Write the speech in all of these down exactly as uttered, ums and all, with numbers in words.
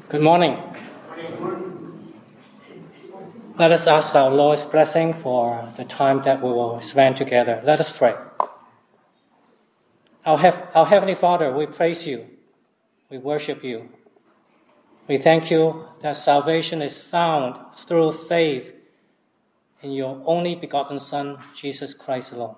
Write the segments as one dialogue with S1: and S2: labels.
S1: Good morning. Let us ask our Lord's blessing for the time that we will spend together. Let us pray. Our, Hef- our Heavenly Father, we praise you. We worship you. We thank you that salvation is found through faith in your only begotten Son, Jesus Christ alone.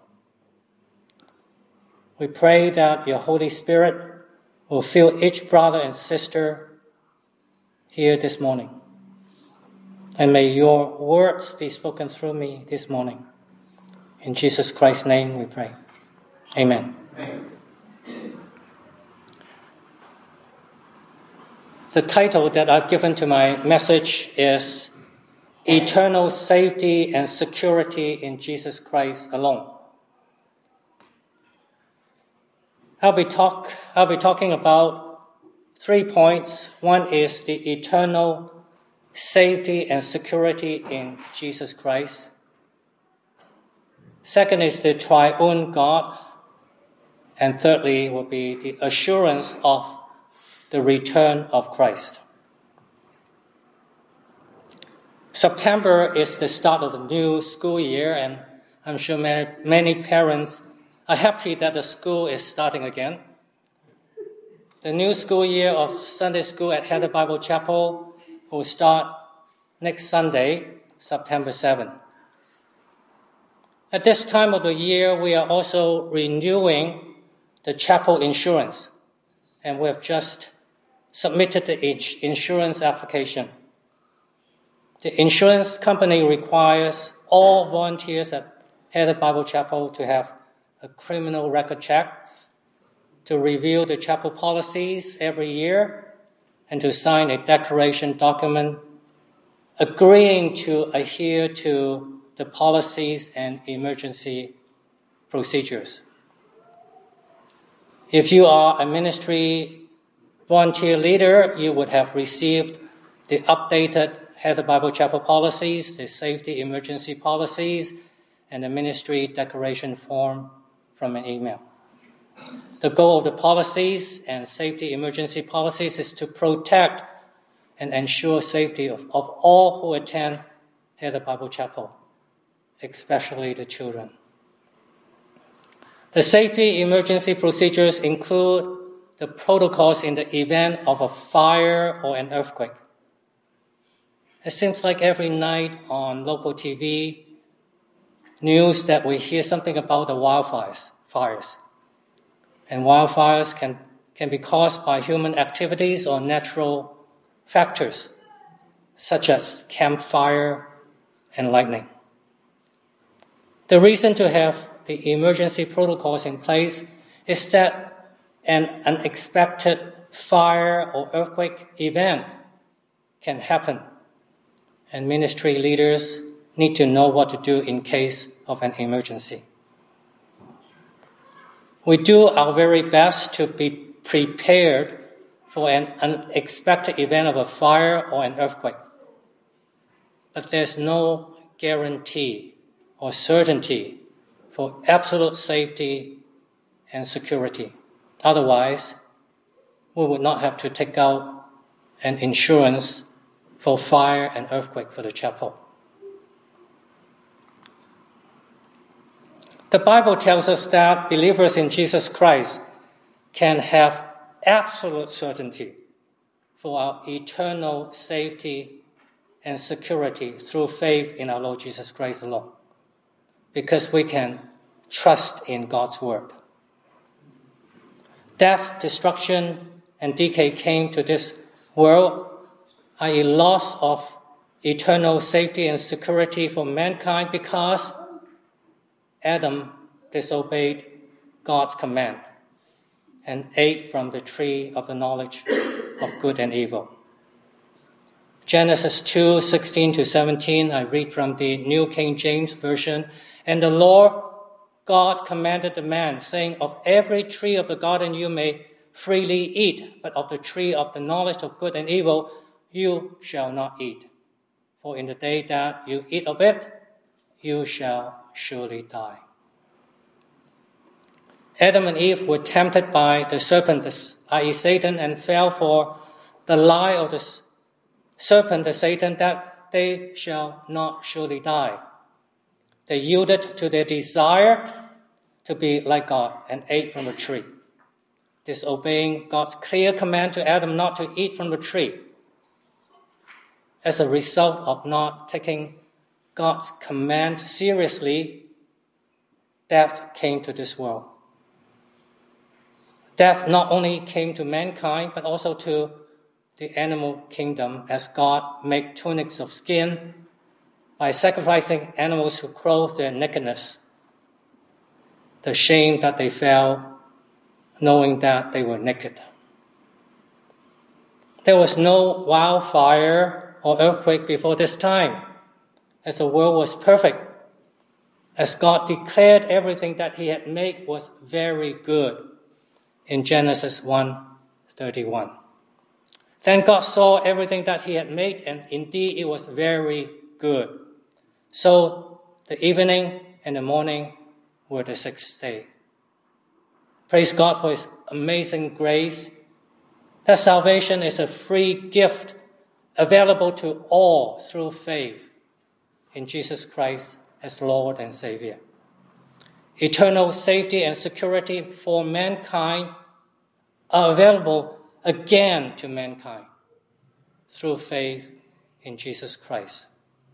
S1: We pray that your Holy Spirit will fill each brother and sister here this morning. And may your words be spoken through me this morning. In Jesus Christ's name we pray. Amen. Amen. The title that I've given to my message is Eternal Safety and Security in Jesus Christ Alone. I'll be, talk, I'll be talking about three points. One is the eternal safety and security in Jesus Christ. Second is the triune God. And thirdly will be the assurance of the return of Christ. September is the start of the new school year, and I'm sure many, many parents are happy that the school is starting again. The new school year of Sunday school at Heather Bible Chapel will start next Sunday, September seventh. At this time of the year, we are also renewing the chapel insurance, and we have just submitted the insurance application. The insurance company requires all volunteers at Heather Bible Chapel to have a criminal record checks, to review the chapel policies every year, and to sign a declaration document agreeing to adhere to the policies and emergency procedures. If you are a ministry volunteer leader, you would have received the updated Heather Bible Chapel policies, the safety emergency policies, and the ministry declaration form from an email. The goal of the policies and safety emergency policies is to protect and ensure safety of, of all who attend Heather Bible Chapel, especially the children. The safety emergency procedures include the protocols in the event of a fire or an earthquake. It seems like every night on local T V news that we hear something about the wildfires. Fires. And wildfires can, can be caused by human activities or natural factors, such as campfire and lightning. The reason to have the emergency protocols in place is that an unexpected fire or earthquake event can happen, and ministry leaders need to know what to do in case of an emergency. We do our very best to be prepared for an unexpected event of a fire or an earthquake, but there's no guarantee or certainty for absolute safety and security. Otherwise, we would not have to take out an insurance for fire and earthquake for the chapel. The Bible tells us that believers in Jesus Christ can have absolute certainty for our eternal safety and security through faith in our Lord Jesus Christ alone, because we can trust in God's word. Death, destruction, and decay came to this world, that is loss of eternal safety and security for mankind because Adam disobeyed God's command and ate from the tree of the knowledge of good and evil. Genesis two, sixteen to seventeen, I read from the New King James Version. And the Lord God commanded the man, saying, of every tree of the garden you may freely eat, but of the tree of the knowledge of good and evil you shall not eat. For in the day that you eat of it, you shall surely die. Adam and Eve were tempted by the serpent, that is Satan, and fell for the lie of the serpent, the Satan, that they shall not surely die. They yielded to their desire to be like God and ate from the tree, disobeying God's clear command to Adam not to eat from the tree. As a result of not taking God's command seriously, death came to this world. Death not only came to mankind, but also to the animal kingdom, as God made tunics of skin by sacrificing animals who clothed their nakedness, the shame that they felt knowing that they were naked. There was no wildfire or earthquake before this time, as the world was perfect, as God declared everything that he had made was very good in Genesis one thirty-one. Then God saw everything that he had made, and indeed it was very good. So the evening and the morning were the sixth day. Praise God for his amazing grace, that salvation is a free gift available to all through faith in Jesus Christ as Lord and Savior. Eternal safety and security for mankind are available again to mankind through faith in Jesus Christ.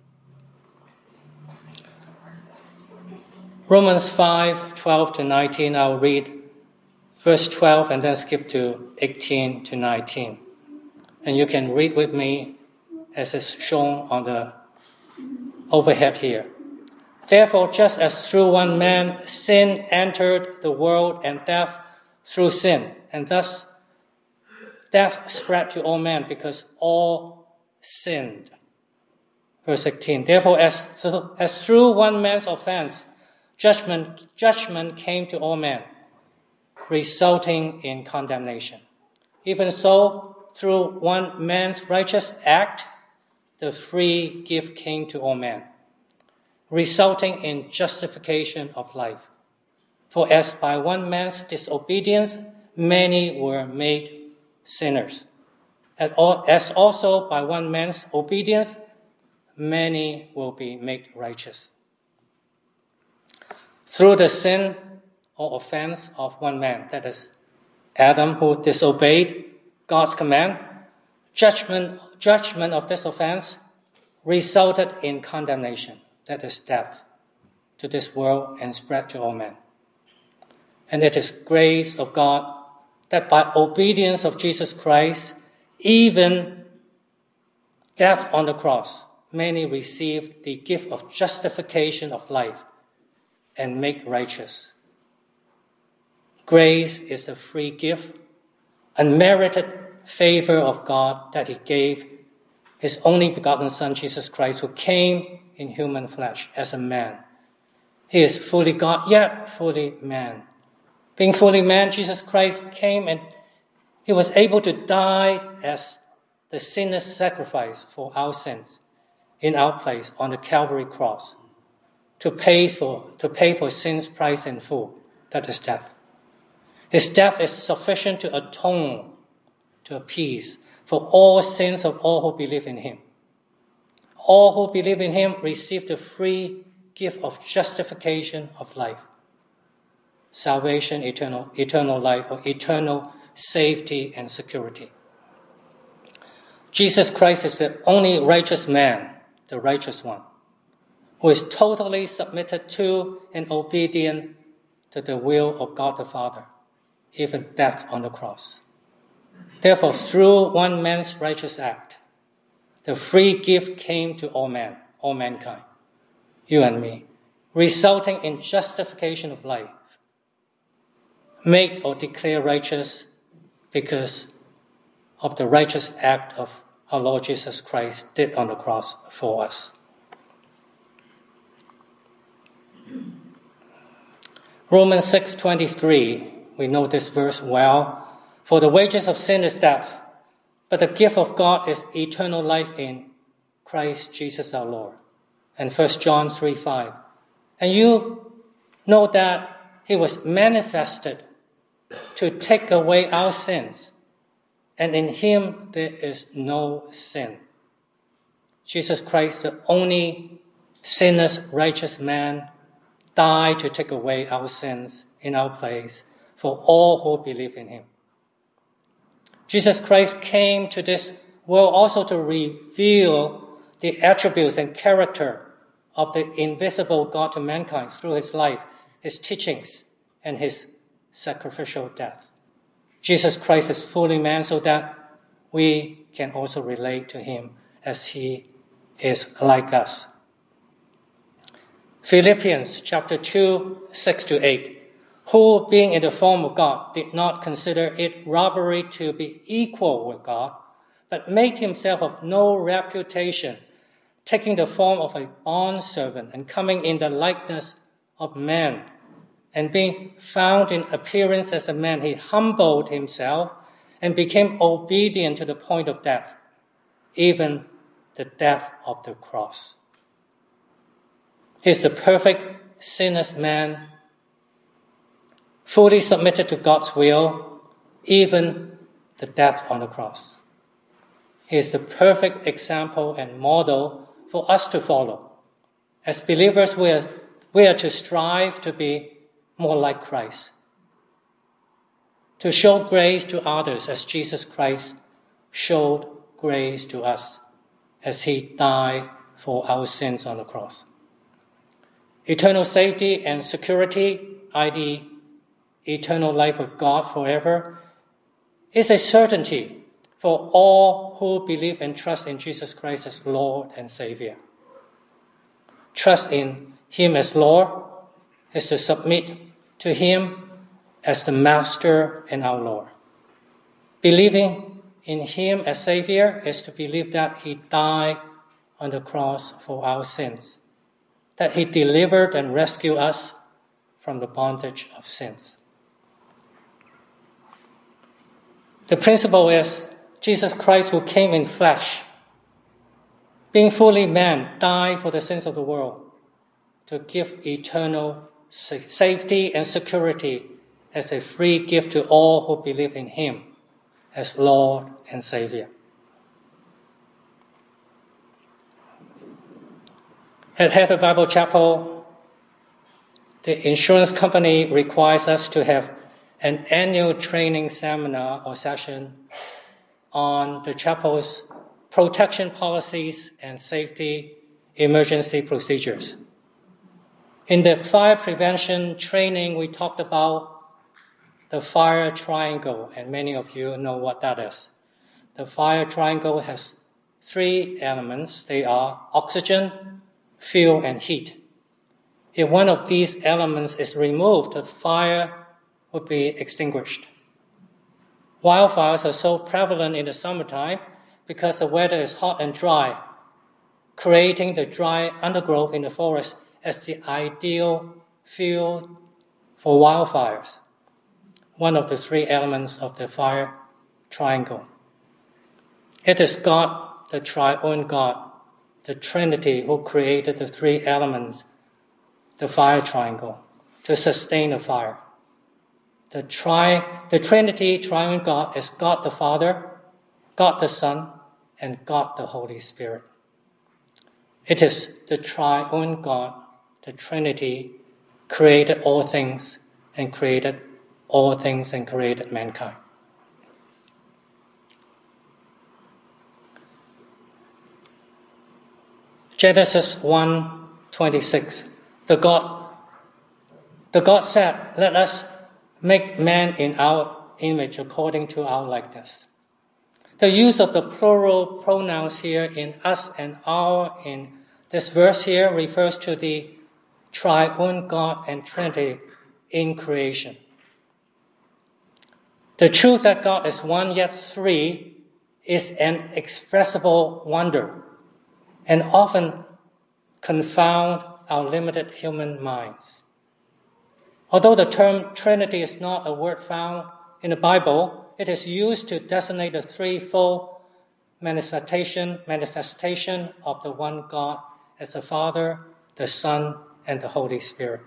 S1: Romans five, twelve to nineteen, I'll read verse twelve and then skip to eighteen to nineteen. And you can read with me as is shown on the overhead here. Therefore, just as through one man sin entered the world, and death through sin, and thus death spread to all men because all sinned. Verse eighteen, therefore, as, as through one man's offense, judgment, judgment came to all men, resulting in condemnation. Even so, through one man's righteous act, the free gift came to all men, resulting in justification of life. For as by one man's disobedience, many were made sinners, as also by one man's obedience, many will be made righteous. Through the sin or offense of one man, that is Adam, who disobeyed God's command, judgment, judgment of this offense resulted in condemnation, that is death, to this world and spread to all men. And it is grace of God that by obedience of Jesus Christ, even death on the cross, many received the gift of justification of life and made righteous. Grace is a free gift, unmerited favor of God that he gave his only begotten Son, Jesus Christ, who came in human flesh as a man. He is fully God, yet fully man. Being fully man, Jesus Christ came and he was able to die as the sinless sacrifice for our sins in our place on the Calvary cross to pay for, to pay for sin's price in full, that is death. His death is sufficient to atone, to appease for all sins of all who believe in him. All who believe in him receive the free gift of justification of life, salvation, eternal, eternal life, or eternal safety and security. Jesus Christ is the only righteous man, the righteous one, who is totally submitted to and obedient to the will of God the Father, even death on the cross. Therefore, through one man's righteous act, the free gift came to all men, all mankind, you and me, resulting in justification of life, made or declared righteous because of the righteous act of our Lord Jesus Christ did on the cross for us. Romans six twenty-three, we know this verse well. For the wages of sin is death, but the gift of God is eternal life in Christ Jesus our Lord. And First John three five. And you know that he was manifested to take away our sins, and in him there is no sin. Jesus Christ, the only sinless, righteous man, died to take away our sins in our place for all who believe in him. Jesus Christ came to this world also to reveal the attributes and character of the invisible God to mankind through his life, his teachings, and his sacrificial death. Jesus Christ is fully man so that we can also relate to him as he is like us. Philippians chapter two, six to eight. Who, being in the form of God, did not consider it robbery to be equal with God, but made himself of no reputation, taking the form of a bondservant and coming in the likeness of man. And being found in appearance as a man, he humbled himself and became obedient to the point of death, even the death of the cross. He is the perfect sinless man, fully submitted to God's will, even the death on the cross. He is the perfect example and model for us to follow. As believers, we are, we are to strive to be more like Christ, to show grace to others as Jesus Christ showed grace to us as he died for our sins on the cross. Eternal safety and security, that is, eternal life with God forever, is a certainty for all who believe and trust in Jesus Christ as Lord and Savior. Trust in him as Lord is to submit to him as the Master and our Lord. Believing in him as Savior is to believe that he died on the cross for our sins, that he delivered and rescued us from the bondage of sins. The principle is Jesus Christ, who came in flesh, being fully man, died for the sins of the world to give eternal safety and security as a free gift to all who believe in him as Lord and Savior. At Heather Bible Chapel, the insurance company requires us to have an annual training seminar or session on the chapel's protection policies and safety emergency procedures. In the fire prevention training, we talked about the fire triangle, and many of you know what that is. The fire triangle has three elements. They are oxygen, fuel, and heat. If one of these elements is removed, the fire would be extinguished. Wildfires are so prevalent in the summertime because the weather is hot and dry, creating the dry undergrowth in the forest as the ideal fuel for wildfires, one of the three elements of the fire triangle. It is God, the triune God, the Trinity, who created the three elements, the fire triangle, to sustain the fire. The, tri, the Trinity, triune God, is God the Father, God the Son, and God the Holy Spirit. It is the triune God, the Trinity, created all things and created all things and created mankind. Genesis one twenty-six. The God, the God said, "Let us make man in our image according to our likeness." The use of the plural pronouns here in us and our in this verse here refers to the triune God and Trinity in creation. The truth that God is one yet three is an inexpressible wonder and often confound our limited human minds. Although the term Trinity is not a word found in the Bible, it is used to designate the threefold manifestation, manifestation of the one God as the Father, the Son, and the Holy Spirit.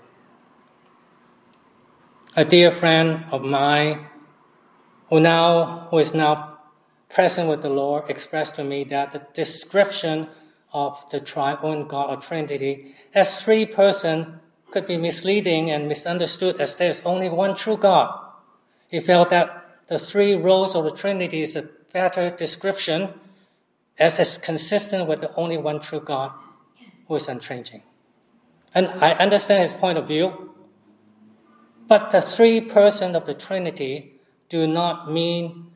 S1: A dear friend of mine who now who is now present with the Lord expressed to me that the description of the triune God or Trinity as three persons could be misleading and misunderstood, as there is only one true God. He felt that the three roles of the Trinity is a better description, as it's consistent with the only one true God who is unchanging. And I understand his point of view, but the three persons of the Trinity do not mean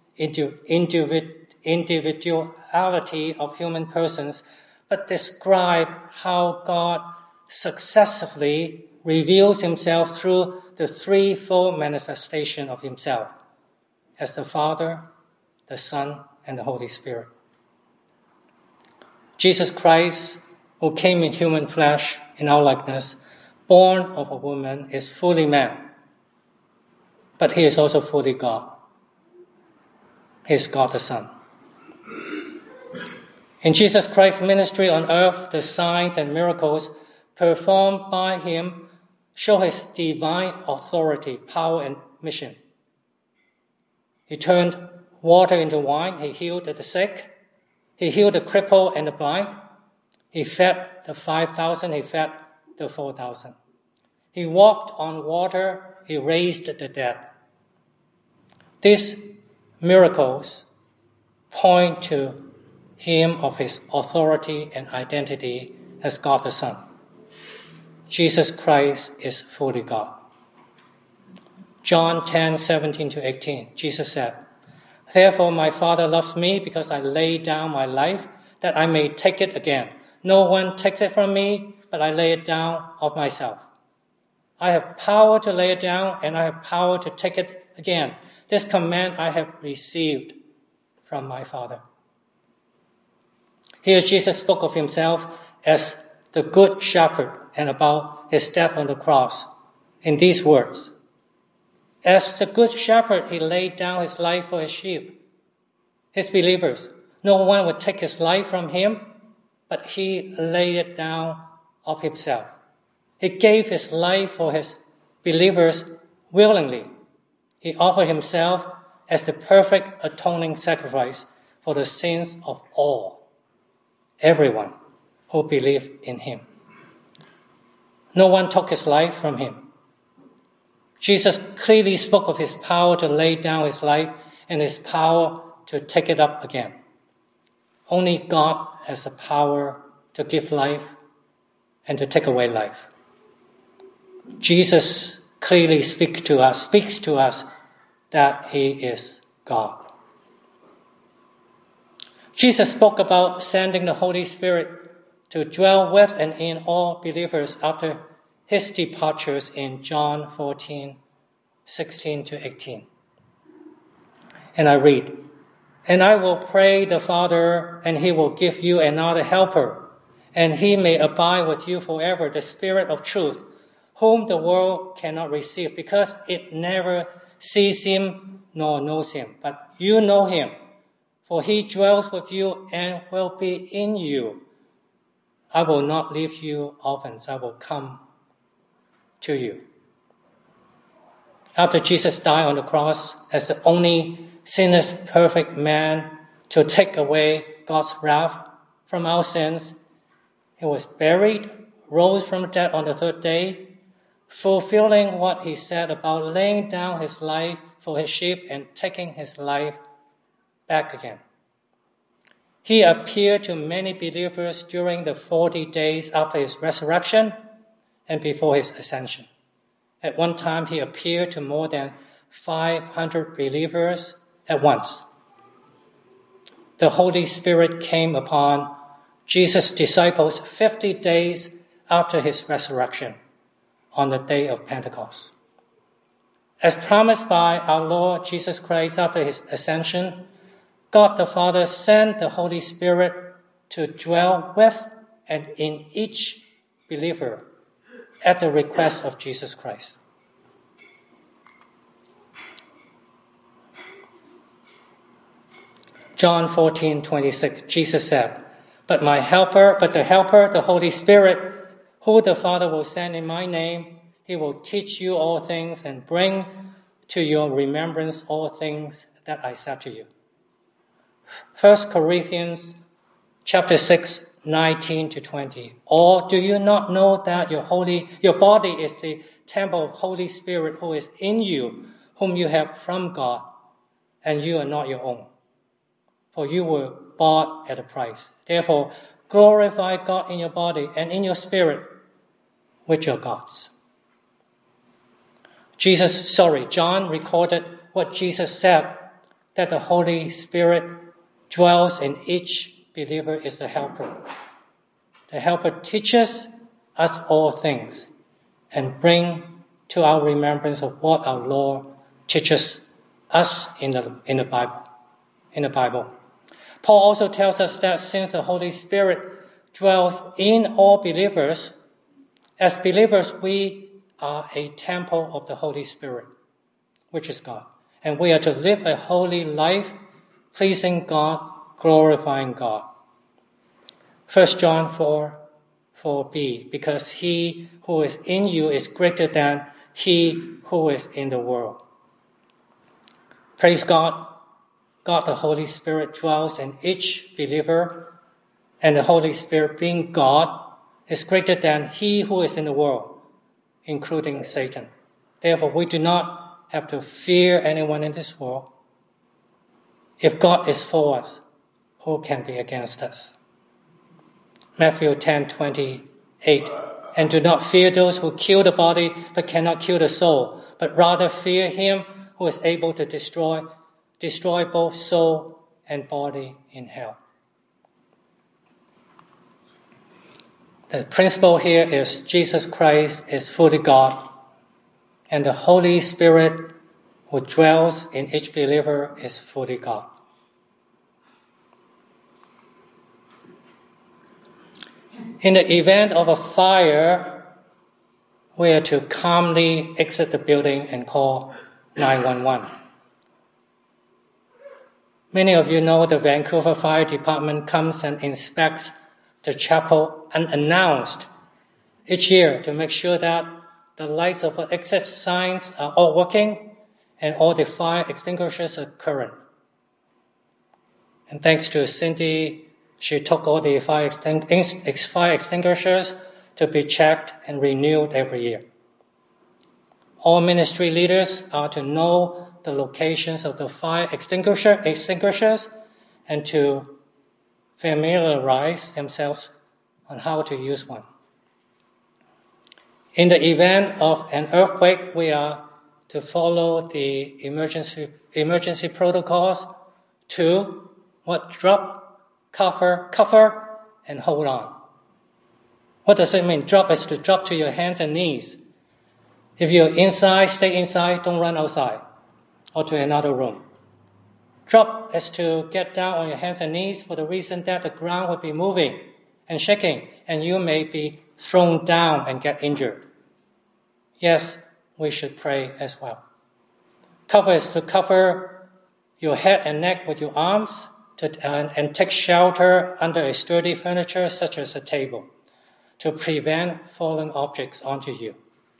S1: individuality of human persons, but describe how God successively reveals himself through the threefold manifestation of himself as the Father, the Son, and the Holy Spirit. Jesus Christ, who came in human flesh in our likeness, born of a woman, is fully man, but he is also fully God. He is God the Son. In Jesus Christ's ministry on earth, the signs and miracles performed by him show his divine authority, power, and mission. He turned water into wine. He healed the sick. He healed the crippled and the blind. He fed the five thousand. He fed the four thousand. He walked on water. He raised the dead. These miracles point to him of his authority and identity as God the Son. Jesus Christ is fully God. John ten, seventeen to eighteen, Jesus said, "Therefore my Father loves me because I lay down my life that I may take it again. No one takes it from me, but I lay it down of myself. I have power to lay it down and I have power to take it again. This command I have received from my Father." Here Jesus spoke of himself as the good shepherd and about his death on the cross in these words. As the good shepherd, he laid down his life for his sheep, his believers. No one would take his life from him, but he laid it down of himself. He gave his life for his believers willingly. He offered himself as the perfect atoning sacrifice for the sins of all, everyone who believed in him. No one took his life from him. Jesus clearly spoke of his power to lay down his life and his power to take it up again. Only God has the power to give life and to take away life. Jesus clearly speaks to us, speaks to us that he is God. Jesus spoke about sending the Holy Spirit to dwell with and in all believers after his departures in John fourteen, sixteen to eighteen. And I read, "And I will pray the Father, and he will give you another helper, and he may abide with you forever, the Spirit of truth, whom the world cannot receive, because it never sees him nor knows him. But you know him, for he dwells with you and will be in you. I will not leave you orphans. I will come to you." After Jesus died on the cross as the only sinless, perfect man to take away God's wrath from our sins, he was buried, rose from the dead on the third day, fulfilling what he said about laying down his life for his sheep and taking his life back again. He appeared to many believers during the forty days after his resurrection and before his ascension. At one time, he appeared to more than five hundred believers at once. The Holy Spirit came upon Jesus' disciples fifty days after his resurrection on the day of Pentecost. As promised by our Lord Jesus Christ after his ascension, God the Father sent the Holy Spirit to dwell with and in each believer at the request of Jesus Christ. John fourteen, twenty-six, Jesus said, But my helper, but the helper, the Holy Spirit, who the Father will send in my name, he will teach you all things and bring to your remembrance all things that I said to you. First Corinthians chapter six, nineteen to twenty. Or do you not know that your holy, your body is the temple of Holy Spirit who is in you, whom you have from God, and you are not your own? For you were bought at a price. Therefore, glorify God in your body and in your spirit, which are God's. Jesus, sorry, John recorded what Jesus said, that the Holy Spirit dwells in each believer is the helper. The helper teaches us all things and bring to our remembrance of what our Lord teaches us in the, in the Bible. In the Bible. Paul also tells us that since the Holy Spirit dwells in all believers, as believers we are a temple of the Holy Spirit, which is God. And we are to live a holy life, pleasing God, glorifying God. First John four, four b, because he who is in you is greater than he who is in the world. Praise God. God the Holy Spirit dwells in each believer, and the Holy Spirit, being God, is greater than he who is in the world, including Satan. Therefore, we do not have to fear anyone in this world. If God is for us, who can be against us? Matthew ten twenty-eight. And do not fear those who kill the body but cannot kill the soul, but rather fear him who is able to destroy destroy both soul and body in hell. The principle here is Jesus Christ is fully God, and the Holy Spirit who dwells in each believer is fully God. In the event of a fire, we are to calmly exit the building and call nine one one. Many of you know the Vancouver Fire Department comes and inspects the chapel unannounced each year to make sure that the lights of the exit signs are all working and all the fire extinguishers are current. And thanks to Cindy, she took all the fire, extingu- fire extinguishers to be checked and renewed every year. All ministry leaders are to know the locations of the fire extinguisher, extinguishers and to familiarize themselves on how to use one. In the event of an earthquake, we are to follow the emergency emergency protocols to what? Drop, cover, cover, and hold on. What does it mean? Drop is to drop to your hands and knees. If you're inside, stay inside, don't run outside or to another room. Drop is to get down on your hands and knees for the reason that the ground will be moving and shaking, and you may be thrown down and get injured. Yes, we should pray as well. Cover is to cover your head and neck with your arms to, uh, and take shelter under a sturdy furniture such as a table to prevent falling objects onto you.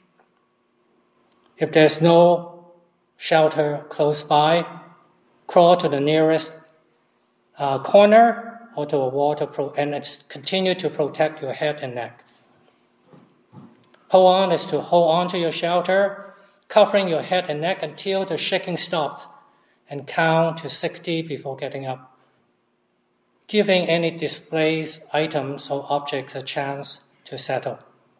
S1: If there's no shelter close by, crawl to the nearest uh, corner or to a wall to pro- and continue to protect your head and neck. Hold on is to hold on to your shelter, covering your head and neck until the shaking stops, and count to sixty before getting up, giving any displaced items or objects a chance to settle.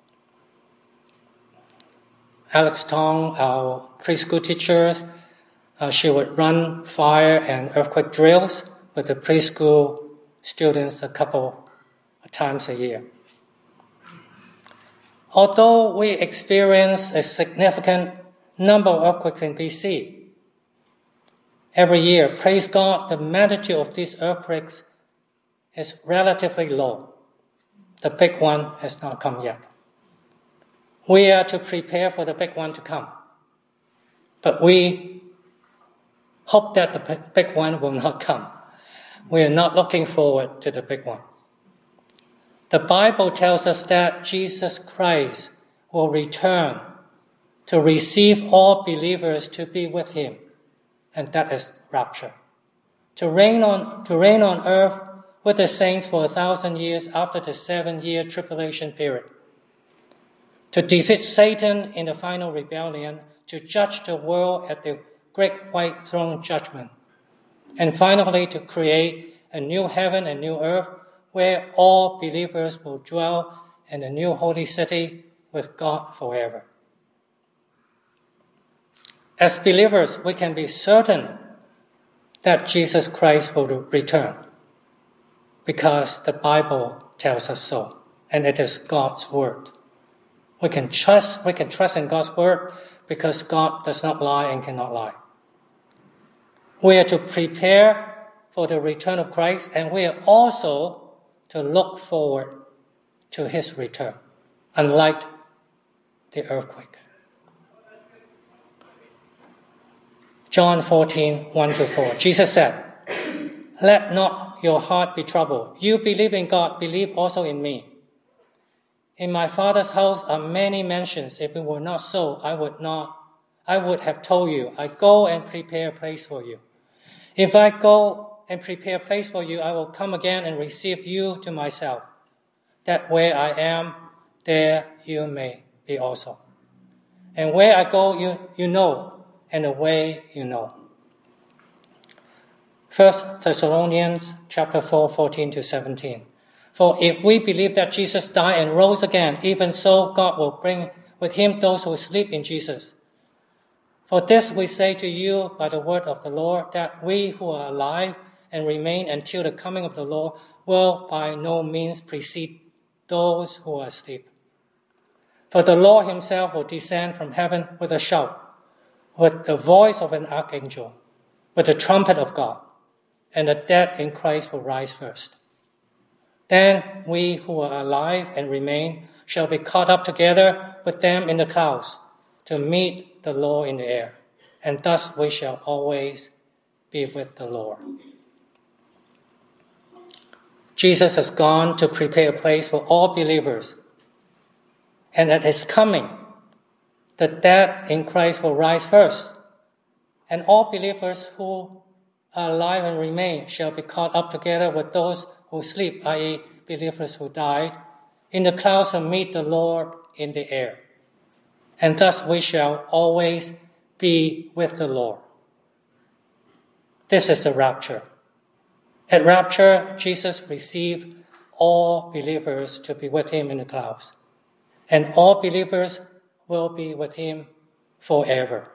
S1: Alex Tong, our preschool teacher, uh, she would run fire and earthquake drills with the preschool students a couple of times a year. Although we experience a significant number of earthquakes in B C every year, praise God, the magnitude of these earthquakes is relatively low. The big one has not come yet. We are to prepare for the big one to come. But we hope that the big one will not come. We are not looking forward to the big one. The Bible tells us that Jesus Christ will return to receive all believers to be with him, and that is rapture. To reign on, to reign on earth with the saints for a thousand years after the seven-year tribulation period, to defeat Satan in the final rebellion, to judge the world at the great white throne judgment, and finally to create a new heaven and new earth where all believers will dwell in the new holy city with God forever. As believers, we can be certain that Jesus Christ will return because the Bible tells us so, and it is God's word. We can trust, we can trust in God's word because God does not lie and cannot lie. We are to prepare for the return of Christ, and we are also to look forward to his return, unlike the earthquake. John fourteen, one to four. Jesus said, "Let not your heart be troubled. You believe in God, believe also in me. In my Father's house are many mansions. If it were not so, I would not, I would have told you, I go and prepare a place for you. If I go and prepare a place for you, I will come again and receive you to myself, that where I am, there you may be also. And where I go, you, you know, and the way you know." First Thessalonians chapter four, fourteen to seventeen. "For if we believe that Jesus died and rose again, even so God will bring with him those who sleep in Jesus. For this we say to you by the word of the Lord, that we who are alive and remain until the coming of the Lord will by no means precede those who are asleep. For the Lord himself will descend from heaven with a shout, with the voice of an archangel, with the trumpet of God, and the dead in Christ will rise first. Then we who are alive and remain shall be caught up together with them in the clouds to meet the Lord in the air, and thus we shall always be with the Lord." Jesus has gone to prepare a place for all believers, and at his coming, the dead in Christ will rise first, and all believers who are alive and remain shall be caught up together with those who sleep, that is, believers who died, in the clouds to meet the Lord in the air. And thus we shall always be with the Lord. This is the rapture. At rapture, Jesus received all believers to be with him in the clouds, and all believers will be with him forever.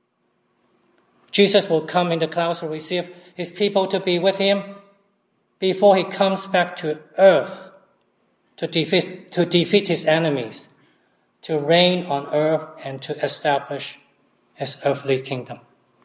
S1: Jesus will come in the clouds to receive his people to be with him before he comes back to earth to defeat, to defeat his enemies, to reign on earth and to establish his earthly kingdom.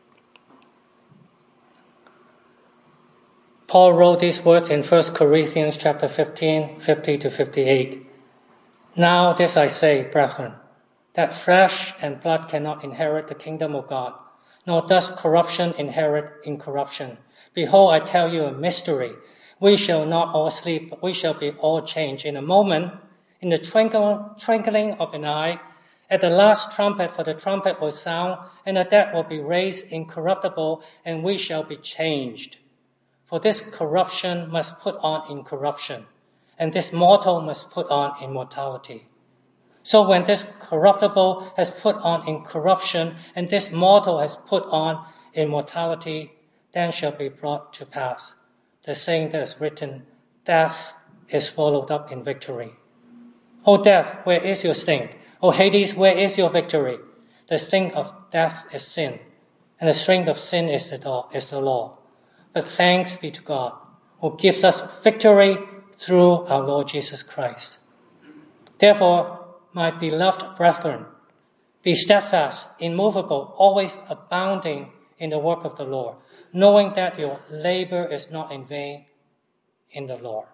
S1: Paul wrote these words in First Corinthians chapter fifteen, fifty to fifty-eight. "Now this I say, brethren, that flesh and blood cannot inherit the kingdom of God, nor does corruption inherit incorruption. Behold, I tell you a mystery. We shall not all sleep, but we shall be all changed in a moment, in the twinkle, twinkling of an eye. At the last trumpet, for the trumpet will sound, and the dead will be raised incorruptible, and we shall be changed. For this corruption must put on incorruption, and this mortal must put on immortality. So when this corruptible has put on incorruption, and this mortal has put on immortality, then shall be brought to pass the saying that is written, death is swallowed up in victory. O death, where is your sting? O Hades, where is your victory? The sting of death is sin, and the strength of sin is the law. Is the law. But thanks be to God, who gives us victory through our Lord Jesus Christ. Therefore, my beloved brethren, be steadfast, immovable, always abounding in the work of the Lord, knowing that your labor is not in vain in the Lord.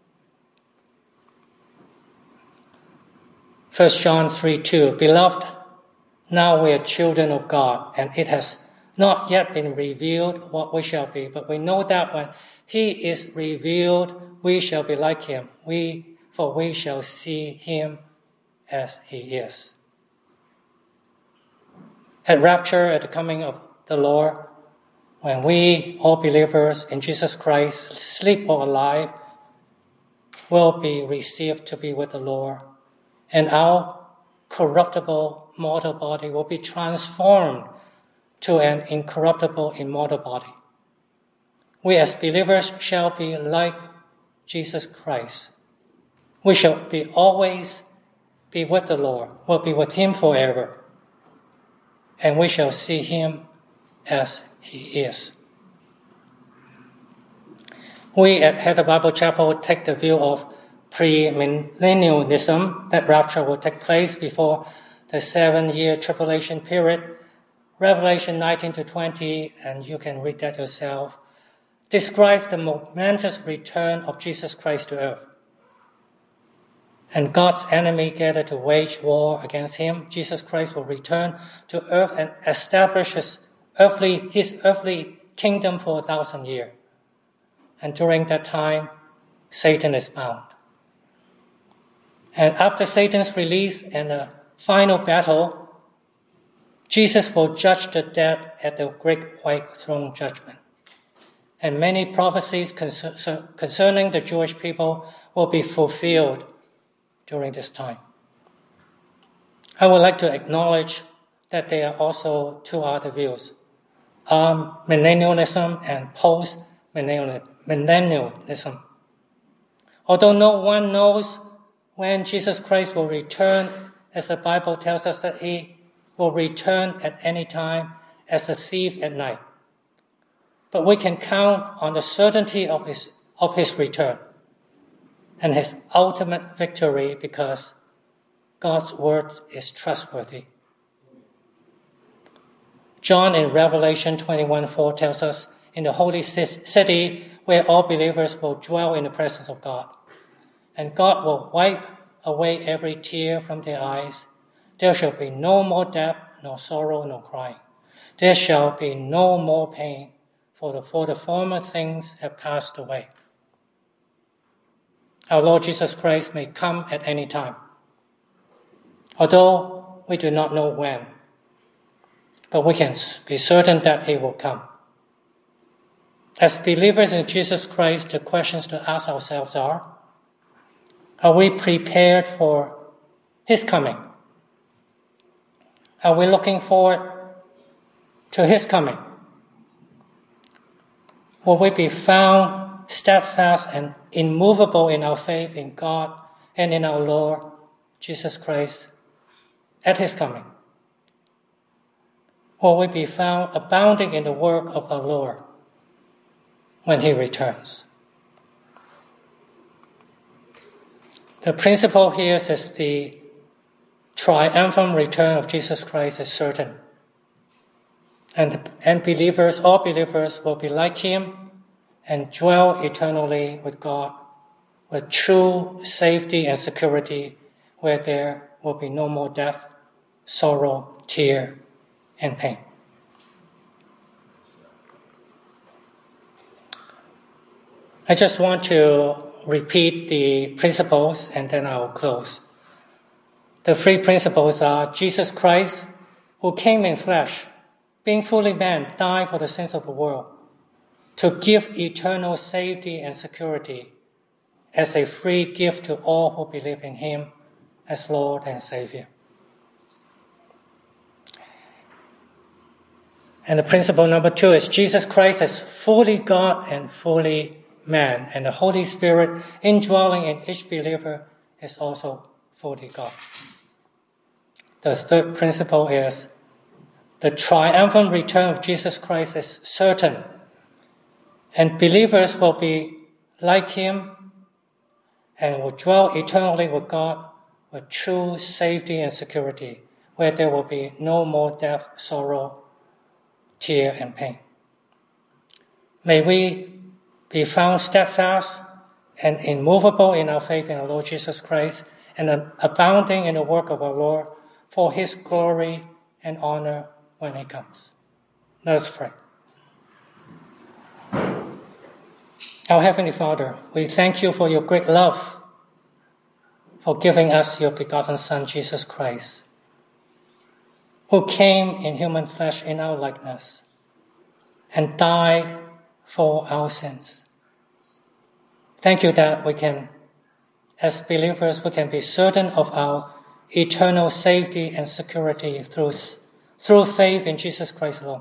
S1: First John three two, Beloved, now we are children of God, and it has not yet been revealed what we shall be, but we know that when he is revealed, we shall be like him. We, for we shall see him as he is. At rapture, at the coming of the Lord, when we, all believers in Jesus Christ, sleep or alive, will be received to be with the Lord, and our corruptible mortal body will be transformed to an incorruptible immortal body. We as believers shall be like Jesus Christ. We shall be always be with the Lord, will be with Him forever, and we shall see Him as He is. We at Heather Bible Chapel take the view of premillennialism, that rapture will take place before the seven-year tribulation period. Revelation nineteen to twenty, and you can read that yourself, describes the momentous return of Jesus Christ to earth. And God's enemy gather to wage war against Him. Jesus Christ will return to earth and establish His earthly, His earthly kingdom for a thousand years. And during that time, Satan is bound. And after Satan's release and a final battle, Jesus will judge the dead at the great white throne judgment. And many prophecies concerning the Jewish people will be fulfilled during this time. I would like to acknowledge that there are also two other views, um, millennialism and post-millennialism. Although no one knows when Jesus Christ will return, as the Bible tells us that He will return at any time as a thief at night. But we can count on the certainty of His, of His return and His ultimate victory because God's word is trustworthy. John in Revelation twenty-one four tells us, in the holy city where all believers will dwell in the presence of God, and God will wipe away every tear from their eyes. There shall be no more death, no sorrow, no crying. There shall be no more pain, for the, for the former things have passed away. Our Lord Jesus Christ may come at any time, although we do not know when, but we can be certain that He will come. As believers in Jesus Christ, the questions to ask ourselves are, are we prepared for His coming? Are we looking forward to His coming? Will we be found steadfast and immovable in our faith in God and in our Lord Jesus Christ at His coming? Will we be found abounding in the work of our Lord when He returns? The principle here is the triumphant return of Jesus Christ is certain. And, and believers, all believers will be like Him and dwell eternally with God with true safety and security, where there will be no more death, sorrow, tear, and pain. I just want to repeat the principles and then I'll close. The three principles are Jesus Christ, who came in flesh, being fully man, died for the sins of the world, to give eternal safety and security as a free gift to all who believe in Him as Lord and Savior. And the principle number two is Jesus Christ is fully God and fully man, and the Holy Spirit indwelling in each believer is also fully God. The third principle is the triumphant return of Jesus Christ is certain, and believers will be like Him and will dwell eternally with God with true safety and security, where there will be no more death, sorrow, tear, and pain. May we be found steadfast and immovable in our faith in our Lord Jesus Christ and abounding in the work of our Lord for His glory and honor when He comes. Let us pray. Our Heavenly Father, we thank You for Your great love, for giving us Your begotten Son, Jesus Christ, who came in human flesh in our likeness and died for our sins. Thank You that we can as believers, we can be certain of our eternal safety and security through, through faith in Jesus Christ alone.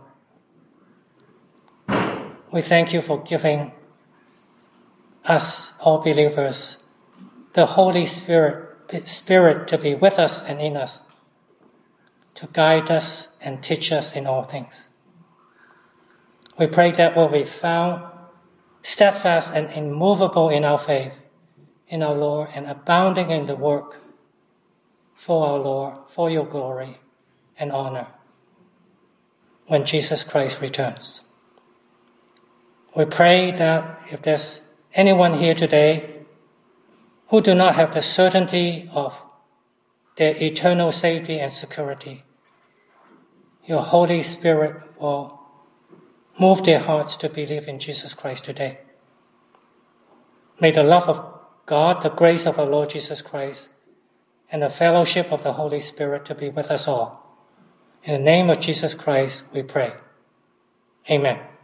S1: We thank you for giving us, all believers, the Holy Spirit, Spirit to be with us and in us, to guide us and teach us in all things. We pray that we'll be found steadfast and immovable in our faith, in our Lord, and abounding in the work for our Lord, for your glory and honor, when Jesus Christ returns. We pray that if there's anyone here today who do not have the certainty of their eternal safety and security, your Holy Spirit will move their hearts to believe in Jesus Christ today. May the love of God, the grace of our Lord Jesus Christ, and the fellowship of the Holy Spirit to be with us all. In the name of Jesus Christ, we pray. Amen.